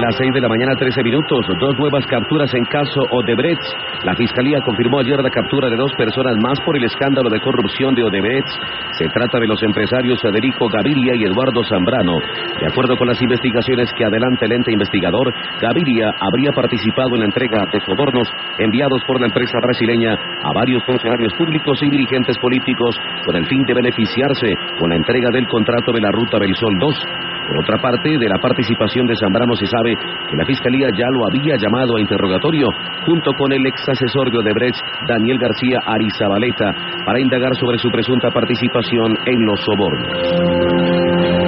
Las 6 de la mañana, 13 minutos. Dos nuevas capturas en caso Odebrecht. La Fiscalía confirmó ayer la captura de dos personas más por el escándalo de corrupción de Odebrecht. Se trata de los empresarios Federico Gaviria y Eduardo Zambrano. De acuerdo con las investigaciones que adelanta el ente investigador, Gaviria habría participado en la entrega de sobornos enviados por la empresa brasileña a varios funcionarios públicos y dirigentes políticos con el fin de beneficiarse con la entrega del contrato de la Ruta del Sol 2. Por otra parte, de la participación de Zambrano se sabe que la Fiscalía ya lo había llamado a interrogatorio junto con el ex asesor de Odebrecht, Daniel García Arizabaleta, para indagar sobre su presunta participación en los sobornos.